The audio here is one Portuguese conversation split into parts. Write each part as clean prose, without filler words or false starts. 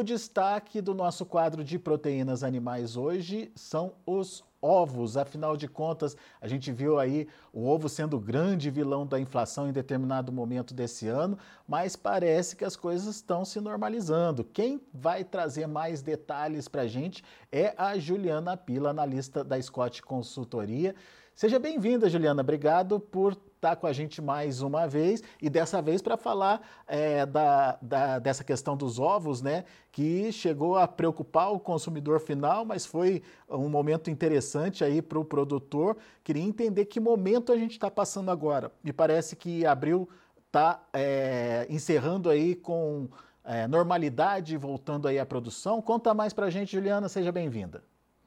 o destaque do nosso quadro de proteínas animais hoje são os ovos. Afinal de contas, a gente viu aí o ovo sendo o grande vilão da inflação em determinado momento desse ano, mas parece que as coisas estão se normalizando. Quem vai trazer mais detalhes para a gente é a Juliana Pila, analista da Scott Consultoria. Seja bem-vinda, Juliana. Obrigado por estar com a gente mais uma vez e dessa vez para falar dessa questão dos ovos, né, que chegou a preocupar o consumidor final, mas foi um momento interessante aí para o produtor. Queria entender que momento a gente está passando agora. Me parece que abril está encerrando aí com normalidade, voltando aí à produção. Conta mais para a gente, Juliana. Seja bem-vinda.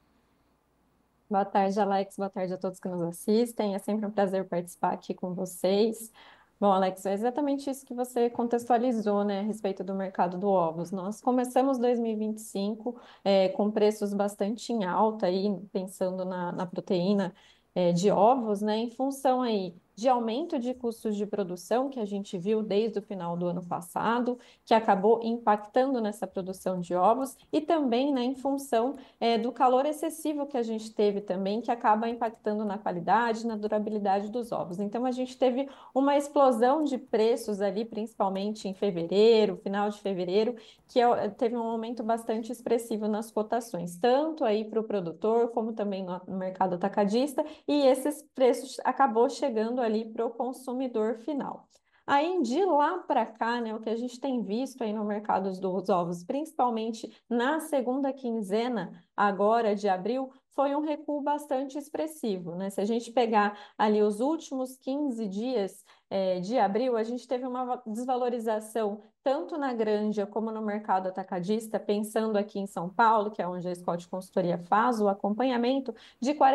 Boa tarde, Alex. Boa tarde a todos que nos assistem. É sempre um prazer participar aqui com vocês. Bom, Alex, é exatamente isso que você contextualizou, né, a respeito do mercado do ovos. Nós começamos 2025 com preços bastante em alta, aí, pensando na proteína de ovos, né, em função aí de aumento de custos de produção que a gente viu desde o final do ano passado, que acabou impactando nessa produção de ovos, e também, né, em função do calor excessivo que a gente teve também, que acaba impactando na qualidade, na durabilidade dos ovos. Então, a gente teve uma explosão de preços ali, principalmente em fevereiro, final de fevereiro, que teve um aumento bastante expressivo nas cotações, tanto aí para o produtor, como também no mercado atacadista, e esses preços acabou chegando ali para o consumidor final. Aí de lá para cá, né, o que a gente tem visto aí no mercado dos ovos, principalmente na segunda quinzena agora de abril, foi um recuo bastante expressivo, né? Se a gente pegar ali os últimos 15 dias de abril, a gente teve uma desvalorização tanto na granja como no mercado atacadista, pensando aqui em São Paulo, que é onde a Scott Consultoria faz o acompanhamento, de R$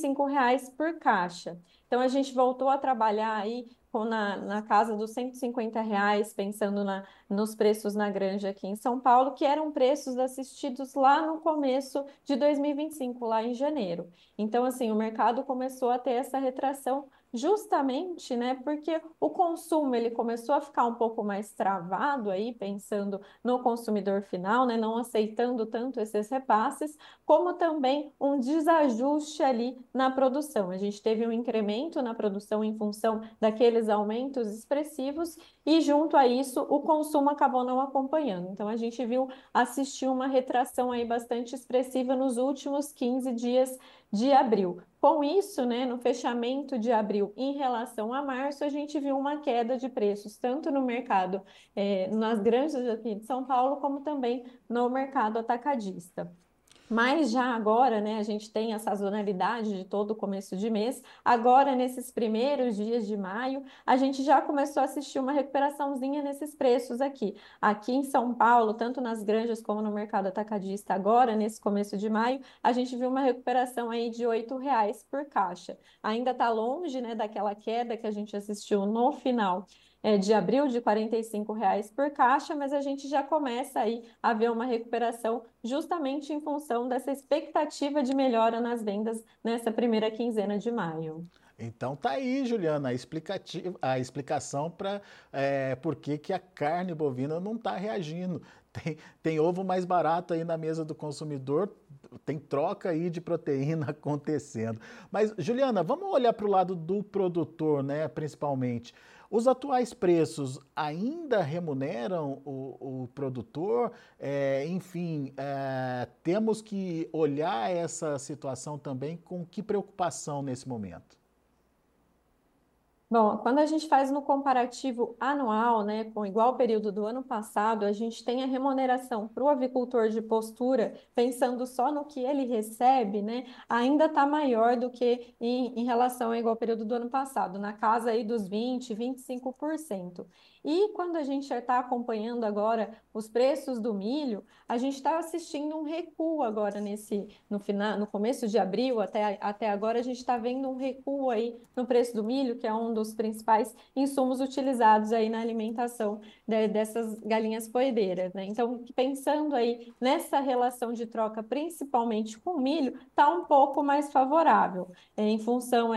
45 por caixa. Então a gente voltou a trabalhar aí na casa dos R$ 150, pensando nos preços na granja aqui em São Paulo, que eram preços assistidos lá no começo de 2025, lá em janeiro. Então, assim, o mercado começou a ter essa retração justamente, né, porque o consumo ele começou a ficar um pouco mais travado aí, pensando no consumidor final, né, não aceitando tanto esses repasses, como também um desajuste ali na produção. A gente teve um incremento na produção em função daqueles aumentos expressivos e junto a isso o consumo acabou não acompanhando. Então a gente assistiu uma retração aí bastante expressiva nos últimos 15 dias de abril. Com isso, né, no fechamento de abril em relação a março, a gente viu uma queda de preços, tanto no mercado, nas granjas aqui de São Paulo, como também no mercado atacadista. Mas já agora, né, a gente tem a sazonalidade de todo começo de mês. Agora, nesses primeiros dias de maio, a gente já começou a assistir uma recuperaçãozinha nesses preços aqui. Aqui em São Paulo, tanto nas granjas como no mercado atacadista, agora, nesse começo de maio, a gente viu uma recuperação aí de R$ 8 por caixa. Ainda está longe, né, daquela queda que a gente assistiu no final de abril de R$ 45 por caixa, mas a gente já começa aí a ver uma recuperação justamente em função dessa expectativa de melhora nas vendas nessa primeira quinzena de maio. Então tá aí, Juliana, a explicação para por que a carne bovina não está reagindo. Tem ovo mais barato aí na mesa do consumidor, tem troca aí de proteína acontecendo. Mas, Juliana, vamos olhar para o lado do produtor, né, principalmente. Os atuais preços ainda remuneram o produtor? Enfim, temos que olhar essa situação também com que preocupação nesse momento? Bom, quando a gente faz no comparativo anual, né, com igual período do ano passado, a gente tem a remuneração para o avicultor de postura, pensando só no que ele recebe, né, ainda está maior do que em relação ao igual período do ano passado, na casa aí dos 25%. E quando a gente está acompanhando agora os preços do milho, a gente está assistindo um recuo agora no final, no começo de abril até agora, a gente está vendo um recuo aí no preço do milho, que é um dos principais insumos utilizados aí na alimentação dessas galinhas poedeiras, né? Então, pensando aí nessa relação de troca, principalmente com o milho, está um pouco mais favorável, em função aí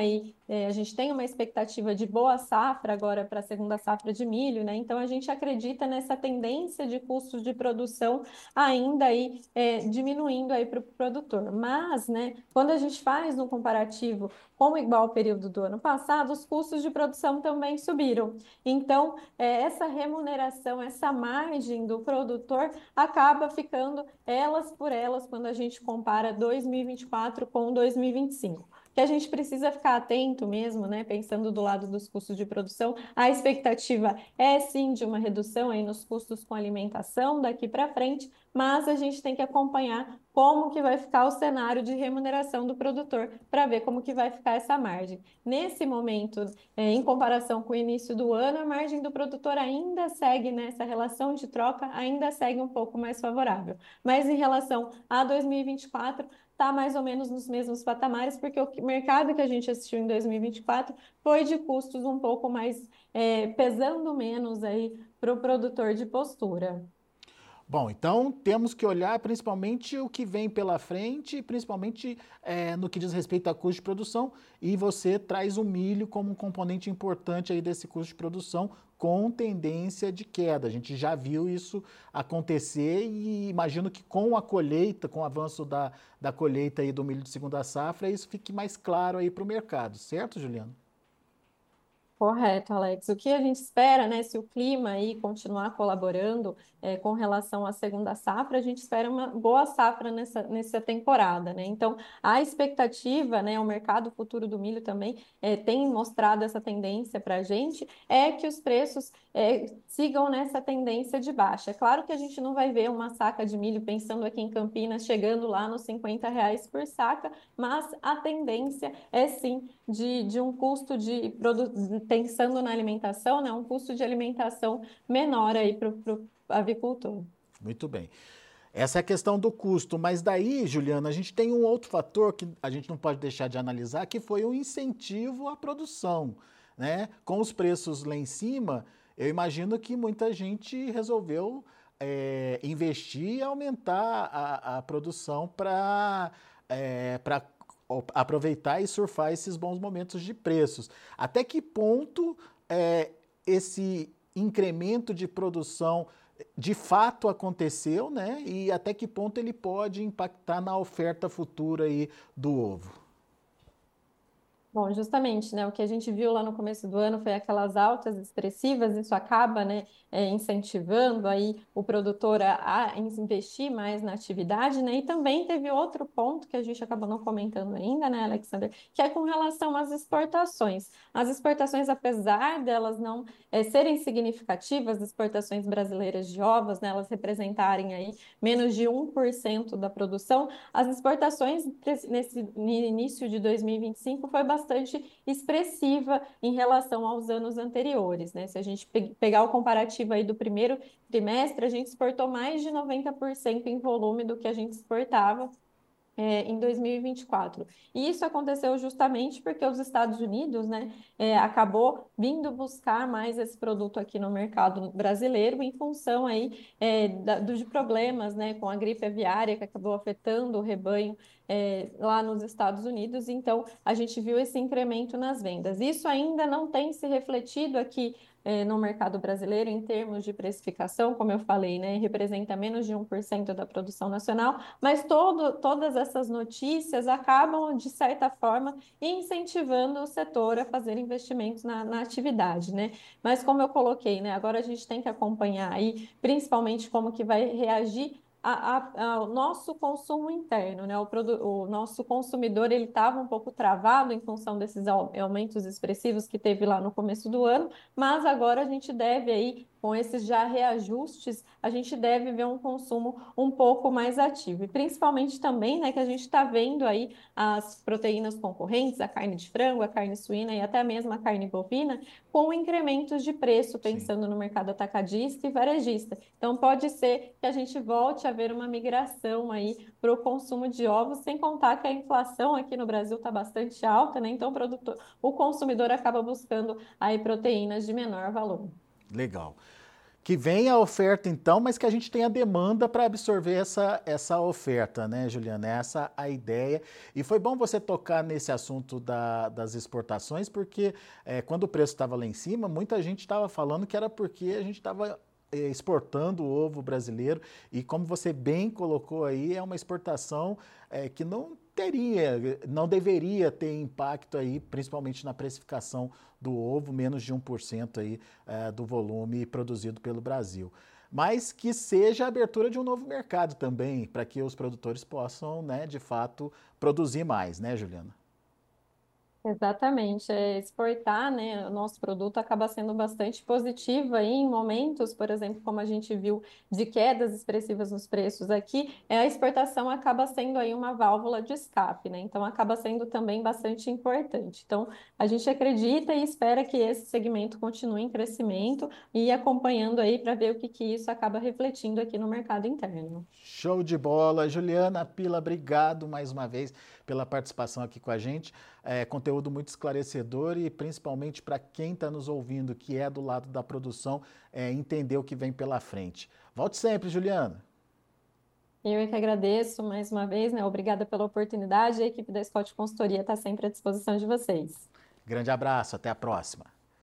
a gente tem uma expectativa de boa safra agora para a segunda safra de milho, né? Então a gente acredita nessa tendência de custos de produção ainda aí diminuindo aí para o produtor. Mas, né, quando a gente faz um comparativo com o igual período do ano passado, os custos de produção também subiram. Então, essa remuneração, essa margem do produtor acaba ficando elas por elas quando a gente compara 2024 com 2025. Que a gente precisa ficar atento mesmo, né? Pensando do lado dos custos de produção, a expectativa é sim de uma redução aí nos custos com alimentação daqui para frente, mas a gente tem que acompanhar como que vai ficar o cenário de remuneração do produtor para ver como que vai ficar essa margem. Nesse momento, em comparação com o início do ano, a margem do produtor ainda segue nessa relação de troca, ainda segue um pouco mais favorável. Mas em relação a 2024, está mais ou menos nos mesmos patamares, porque o mercado que a gente assistiu em 2024 foi de custos um pouco mais pesando menos aí para o produtor de postura. Bom, então temos que olhar principalmente o que vem pela frente, principalmente no que diz respeito a custo de produção, e você traz o milho como um componente importante aí desse custo de produção com tendência de queda. A gente já viu isso acontecer e imagino que com a colheita, com o avanço da colheita aí do milho de segunda safra, isso fique mais claro aí para o mercado, certo, Juliano? Correto, Alex. O que a gente espera, né, se o clima aí continuar colaborando com relação à segunda safra, a gente espera uma boa safra nessa temporada, né? Então, a expectativa, né, o mercado futuro do milho também tem mostrado essa tendência para a gente, é que os preços sigam nessa tendência de baixa. É claro que a gente não vai ver uma saca de milho, pensando aqui em Campinas, chegando lá nos R$ 50 por saca, mas a tendência é sim de um custo pensando na alimentação, né, um custo de alimentação menor aí para o avicultor. Muito bem. Essa é a questão do custo, mas daí, Juliana, a gente tem um outro fator que a gente não pode deixar de analisar, que foi o incentivo à produção, né? Com os preços lá em cima, eu imagino que muita gente resolveu investir e aumentar a produção para aproveitar e surfar esses bons momentos de preços. Até que ponto esse incremento de produção de fato aconteceu, né? E até que ponto ele pode impactar na oferta futura aí do ovo? Bom, justamente, né, o que a gente viu lá no começo do ano foi aquelas altas expressivas, isso acaba, né, incentivando aí o produtor a investir mais na atividade, né, e também teve outro ponto que a gente acabou não comentando ainda, né, Alexander, que é com relação às exportações. As exportações, apesar delas não serem significativas, as exportações brasileiras de ovos, né, elas representarem aí menos de 1% da produção, as exportações nesse início de 2025 foi bastante expressiva em relação aos anos anteriores, né? Se a gente pegar o comparativo aí do primeiro trimestre, a gente exportou mais de 90% em volume do que a gente exportava em 2024. E isso aconteceu justamente porque os Estados Unidos, né, acabou vindo buscar mais esse produto aqui no mercado brasileiro em função aí de problemas, né, com a gripe aviária que acabou afetando o rebanho lá nos Estados Unidos. Então, a gente viu esse incremento nas vendas. Isso ainda não tem se refletido aqui no mercado brasileiro em termos de precificação, como eu falei, né, representa menos de 1% da produção nacional, mas todas essas notícias acabam, de certa forma, incentivando o setor a fazer investimentos na atividade, né? Mas como eu coloquei, né, agora a gente tem que acompanhar aí, principalmente como que vai reagir ao nosso consumo interno, né? O nosso consumidor ele estava um pouco travado em função desses aumentos expressivos que teve lá no começo do ano, mas agora a gente deve aí, com esses já reajustes, a gente deve ver um consumo um pouco mais ativo. E principalmente também, né, que a gente está vendo aí as proteínas concorrentes, a carne de frango, a carne suína e até mesmo a carne bovina, com incrementos de preço, Sim. pensando no mercado atacadista e varejista. Então, pode ser que a gente volte a ver uma migração aí para o consumo de ovos, sem contar que a inflação aqui no Brasil está bastante alta, né? Então, o consumidor acaba buscando aí proteínas de menor valor. Legal. Que venha a oferta então, mas que a gente tenha demanda para absorver essa oferta, né, Juliana? Essa a ideia. E foi bom você tocar nesse assunto das exportações, porque quando o preço estava lá em cima, muita gente estava falando que era porque a gente estava exportando o ovo brasileiro e como você bem colocou aí, é uma exportação que não deveria ter impacto aí, principalmente na precificação do ovo, menos de 1% aí do volume produzido pelo Brasil. Mas que seja a abertura de um novo mercado também, para que os produtores possam, né, de fato, produzir mais, né, Juliana? Exatamente, exportar, né, o nosso produto acaba sendo bastante positivo aí em momentos, por exemplo, como a gente viu de quedas expressivas nos preços aqui, a exportação acaba sendo aí uma válvula de escape, né? Então acaba sendo também bastante importante. Então a gente acredita e espera que esse segmento continue em crescimento e ir acompanhando aí para ver o que isso acaba refletindo aqui no mercado interno. Show de bola. Juliana Pila, obrigado mais uma vez pela participação aqui com a gente. Conteúdo muito esclarecedor e principalmente para quem está nos ouvindo, que é do lado da produção, entender o que vem pela frente. Volte sempre, Juliana. Eu é que agradeço mais uma vez, né? Obrigada pela oportunidade. A equipe da Scott Consultoria está sempre à disposição de vocês. Grande abraço, até a próxima.